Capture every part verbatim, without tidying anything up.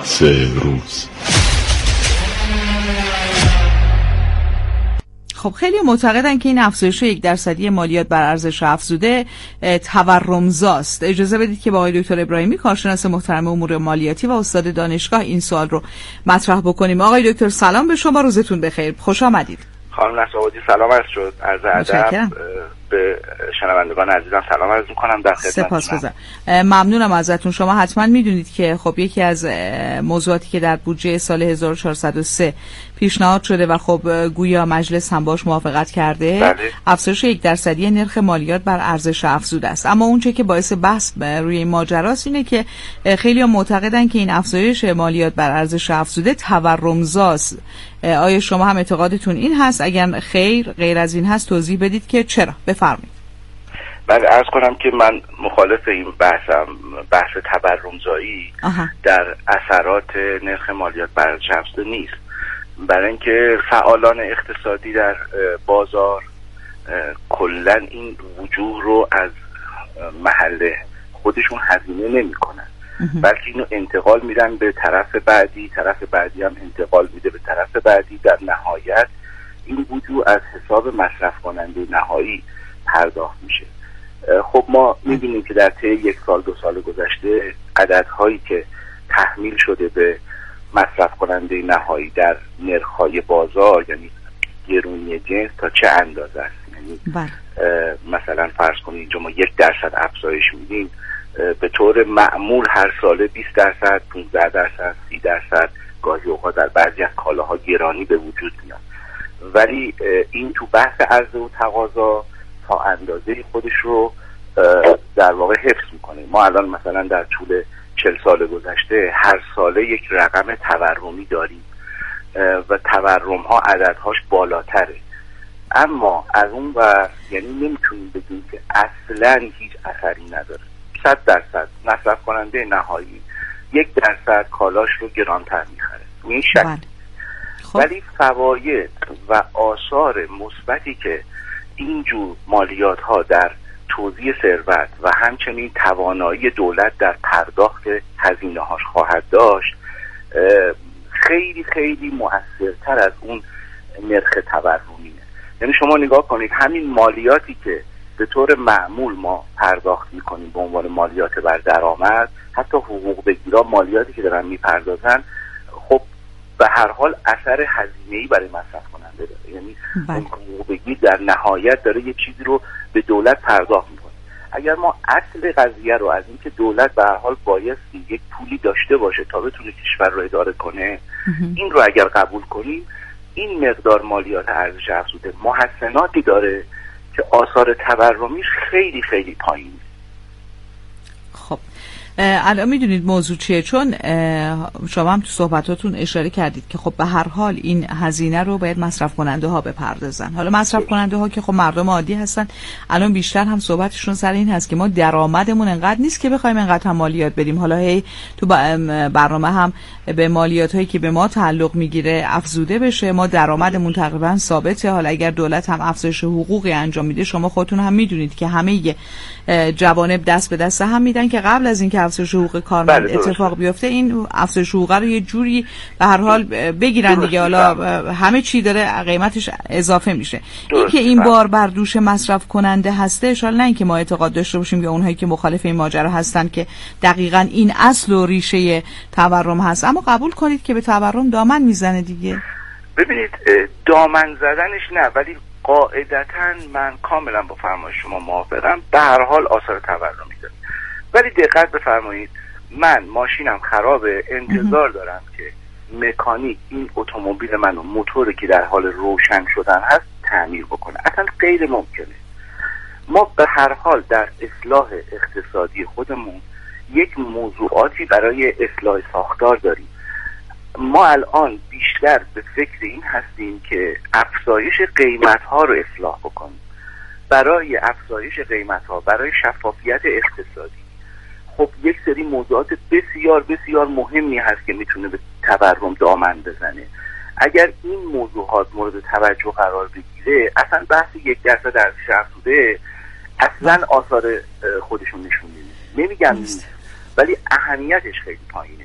سه روز. خب خیلی معتقدن که این افزایش یک درصدی مالیات بر ارزش افزوده تورمزاست. اجازه بدید که با آقای دکتر ابراهیمی کارشناس محترم امور مالیاتی و استاد دانشگاه این سوال رو مطرح بکنیم. آقای دکتر سلام به شما، روزتون بخیر، خوش آمدید. خانم نصابادی سلام عرض شد. عرض ادب به شنوندگان عزیزم سلام عرض می‌کنم. در خدمتتونم. سپاسگزارم. ممنونم ازتون. شما حتما میدونید که خب یکی از موضوعاتی که در بودجه سال هزار و چهارصد و سه پیشنهاد شده و خب گویا مجلس هم باش موافقت کرده، بله. افزایش یک درصدی نرخ مالیات بر ارزش افزوده است. اما اونچه که باعث بحث روی این ماجراست اینه که خیلی‌ها معتقدن که این افزایش مالیات بر ارزش افزوده تورمزاست. آیا شما هم اعتقادتون این هست؟ اگر خیر غیر از این هست توضیح بدید که چرا. بفرمایید. بله، عرض کنم که من مخالف این بحثم، بحث تورمزایی در اثرات نرخ مالیات بر ارزش افزوده نیست. برای اینکه فعالان اقتصادی در بازار کلا این وجوه رو از محل خودشون هزینه نمی کنن، بلکه اینو انتقال میدن به طرف بعدی، طرف بعدی هم انتقال میده به طرف بعدی. در نهایت این وجوه از حساب مصرف کننده نهایی پرداخت میشه. خب ما میبینیم که در طی یک سال دو سال گذشته عددهایی که تحمیل شده به مصرف کننده نهایی در نرخ‌های بازار، یعنی گرونی جنس تا چه اندازه است. یعنی مثلا فرض کنید اینجا ما یک درصد افزایش میدیم، به طور معمول هر ساله بیست درصد، پانزده درصد، سی درصد گاهی اوقات در بعضی از کالاها گرانی به وجود میاد. ولی این تو بحث عرضه و تقاضا تا اندازه خودش رو در واقع حفظ میکنه. ما الان مثلا در طول چهل سال گذشته هر ساله یک رقم تورمی داریم و تورم ها عددهاش بالاتره، اما از اون و یعنی نمیتونیم بگیم که اصلا هیچ اثری نداره. صد درصد مصرف کننده نهایی یک درصد کالاش رو گرانتر میخره، این شک. خب. ولی فواید و آثار مثبتی که اینجور مالیات ها در توزیع ثروت و همچنین توانایی دولت در پرداخت هزینه هاش خواهد داشت خیلی خیلی مؤثرتر از اون نرخ تورمیه. یعنی شما نگاه کنید همین مالیاتی که به طور معمول ما پرداخت میکنیم به عنوان مالیات بر درآمد، حتی حقوق بگیرا مالیاتی که دارن میپردازن، خب به هر حال اثر هزینه‌ای برای مصرف کننده داره. یعنی اون حقوق بگیر در نهایت داره یه چیزی رو به دولت پرداخت میکنه. اگر ما اصل قضیه رو از اینکه دولت به هر حال بایستی یک پولی داشته باشه تا بتونه کشور رو اداره کنه، این رو اگر قبول کنیم، این مقدار مالیات ارزش افزوده محسناتی داره که آثار تورمیش خیلی خیلی پایینه. خب الان میدونید موضوع چیه؟ چون شما هم تو صحبتاتون اشاره کردید که خب به هر حال این هزینه رو باید مصرف کننده ها بپردازن. حالا مصرف کننده ها که خب مردم عادی هستن، الان بیشتر هم صحبتشون سر این هست که ما درآمدمون انقدر نیست که بخوایم انقدر هم مالیات بدیم. حالا هی تو برنامه هم به مالیات هایی که به ما تعلق میگیره افزوده بشه، ما درآمدمون تقریبا ثابته. حالا اگر دولت هم افزایش حقوقی انجام میده، شما خودتون هم میدونید که همه جوانب دست به دست هم میدن که قبل از اینکه افزایش حقوق کارمند اتفاق بیفته این افزایش حقوق رو یه جوری به هر حال بگیرن دیگه. حالا همه چی داره قیمتش اضافه میشه. این که این بار بر دوش مصرف کننده هسته، اشاره نه اینکه ما اعتقاد داشته باشیم یا اونهایی که مخالف این ماجرا هستن که دقیقاً این اصل و ریشه تورم هست، اما قبول کنید که به تورم دامن میزنه دیگه. ببینید دامن زدنش نه، ولی قاعدتاً من کاملا با فرمایش شما موافقم، به هر حال آثار تورمی داره. ولی دقت بفرمایید، من ماشینم خرابه، انتظار دارم که مکانیک این اتومبیل منو، موتوری که در حال روشن شدن هست، تعمیر بکنه. اصلا غیر ممکنه. ما به هر حال در اصلاح اقتصادی خودمون یک موضوعاتی برای اصلاح ساختار داریم. ما الان بیشتر به فکر این هستیم که افزایش قیمت ها رو اصلاح بکنیم. برای افزایش قیمت ها، برای شفافیت اقتصادی، خب یک سری موضوعات بسیار بسیار مهمی هست که میتونه به تورم دامن بزنه. اگر این موضوعات مورد توجه قرار بگیره، اصلا بحث یک درصد ارزش افزوده اصلا آثار خودشون نشون میده. نمیگم نیست، ولی اهمیتش خیلی پایینه.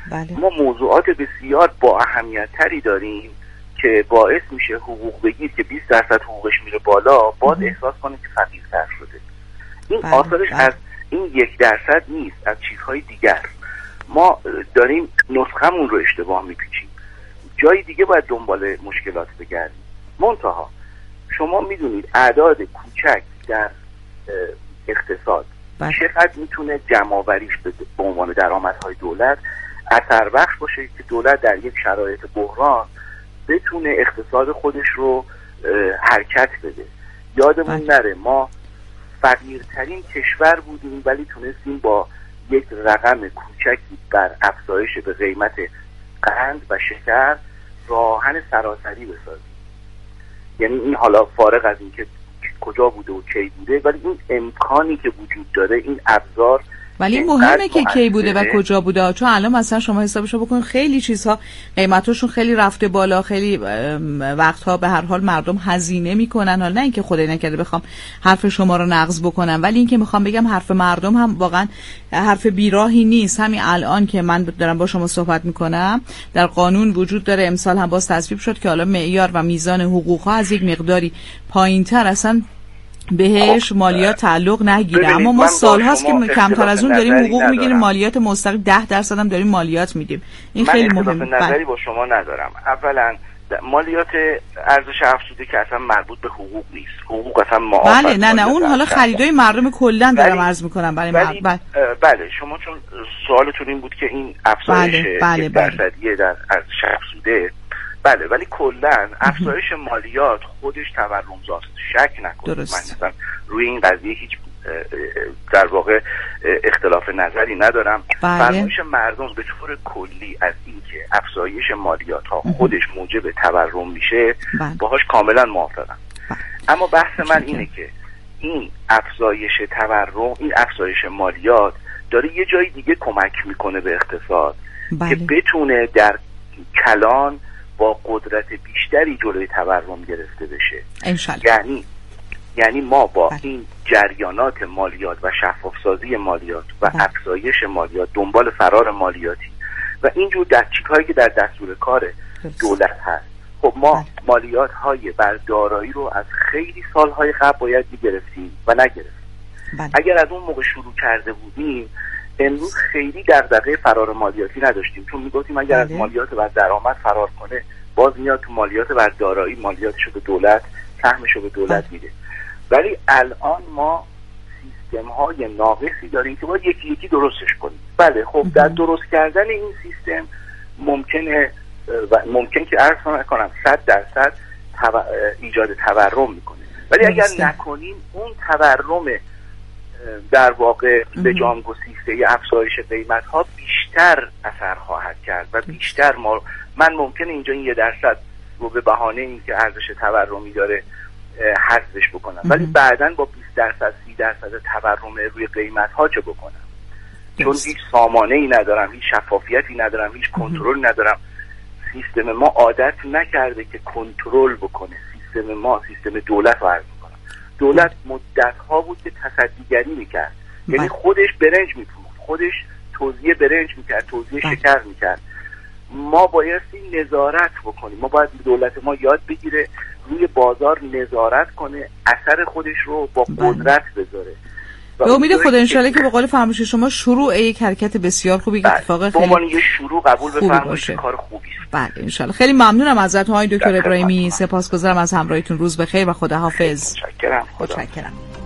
بله. ما موضوعات بسیار با اهمیت تری داریم که باعث میشه حقوق بگیر که بیست درصد حقوقش میره بالا باز احساس کنه که فقیرتر شده. این بله. آثارش بله. از این یک درصد نیست، از چیزهای دیگر. ما داریم نسخمون رو اشتباه میپیچیم، جای دیگه باید دنبال مشکلات بگردیم. منتها شما میدونید اعداد کوچک در اقتصاد بله. چقدر میتونه جمع‌آوریش به عنوان درآمدهای دولت اثر بخش باشه که دولت در یک شرایط بحران بتونه اقتصاد خودش رو حرکت بده. یادمون بله. نره ما فقیرترین کشور بودیم ولی تونستیم با یک رقم کوچکی بر افزایش به قیمت قند و شکر راهن سراسری بسازیم. یعنی این حالا فارغ از این که کجا بوده و کی بوده، ولی این امکانی که وجود داره، این ابزار، ولی مهمه که کی بوده و کجا بوده، چون الان مثلا شما حسابشو بکنید خیلی چیزها قیمتاشون خیلی رفته بالا، خیلی وقتها به هر حال مردم هزینه میکنن. حالا نه اینکه خدای نکرده بخوام حرف شما رو نقض بکنم، ولی اینکه میخوام بگم حرف مردم هم واقعا حرف بیراهی نیست. همین الان که من دارم با شما صحبت میکنم در قانون وجود داره، امسال هم باز تصویب شد که حالا معیار و میزان حقوقها از یک مقداری پایینتر اصلا بهش مالیات تعلق نگیره، اما ما سال‌هاست که کمتر از اون داریم حقوق میگیریم، مالیات مستقیم ده درصد هم داریم مالیات میدیم. این خیلی مهمه. من نظری با شما ندارم. اولا مالیات ارزش افزوده که اصلا مربوط به حقوق نیست، حقوق اصلا معافیت. بله نه نه اون حالا خریدای مردم کلا دارم عرض میکنم برای بله بله. بله شما چون سوالتون این بود که این افزایش بله بله درصدی در ارزش افزوده، بله، ولی کلا افزایش مالیات خودش تورم‌زاست، شک نکنید. من مثلا روی این قضیه هیچ در واقع اختلاف نظری ندارم. فرمایش مردم به طور کلی از اینکه افزایش مالیات ها خودش موجب تورم میشه باهاش کاملا موافقم. اما بحث من اینه که این افزایش تورم، این افزایش مالیات داره یه جای دیگه کمک میکنه به اقتصاد بله. که بتونه در کلان با قدرت بیشتری جلوی تورم گرفته بشه. انشالله. یعنی یعنی ما با بله. این جریانات مالیات و شفافسازی مالیات و بله. افزایش مالیات، دنبال فرار مالیاتی و اینجور دستچیک‌هایی که در دستور کار دولت هست، خب ما بله. مالیات های بر دارایی رو از خیلی سالهای قبل باید می‌گرفتیم و نگرفتیم. بله. اگر از اون موقع شروع کرده بودیم امروز خیلی دغدغه فرار مالیاتی نداشتیم، چون میگفتیم اگر بله. از مالیات بر درآمد فرار کنه باز میاد تو مالیات بر دارایی، مالیاتشو به دولت، سهمشو به دولت میده. ولی الان ما سیستم های ناقصی داریم که باید یکی یکی درستش کنیم. بله خب در درست کردن این سیستم ممکنه و ممکن که عرض کنم صد درصد ایجاد تورم میکنه، ولی اگر نکنیم اون تورم در واقع به جام گسیخته افزایش قیمت ها بیشتر اثر خواهد کرد و بیشتر ما من ممکنه اینجا این یه درصد رو به بهانه این که ارزش تورمی داره حذفش بکنم، ولی بعداً با بیست درصد سی درصد تورم روی قیمت ها چه بکنم؟ چون هیچ سامانه ای ندارم، هیچ شفافیتی ندارم، هیچ کنترل ندارم. سیستم ما عادت نکرده که کنترل بکنه. سیستم ما سیستم دولت رو عرض میکنم، دولت مدت ها بود که تصدیگری میکرد، یعنی خودش برنج میفروخت، خودش توزیع برنج میکرد، توزیع شکر میکرد. ما بایستی نظارت بکنیم، ما باید دولت ما یاد بگیره روی بازار نظارت کنه، اثر خودش رو با قدرت بذاره. به امید خدا انشالله که به قول فرمایش شما شروع یک حرکت بسیار خوبی، اتفاق خیلی به یه شروع قبول بفرمایید، کار خوبی است. بله انشالله. خیلی ممنونم ازتون آقای دکتر ابراهیمی، سپاسگزارم از همراهیتون. روز بخیر و خداحافظ. متشکرم. متشکرم.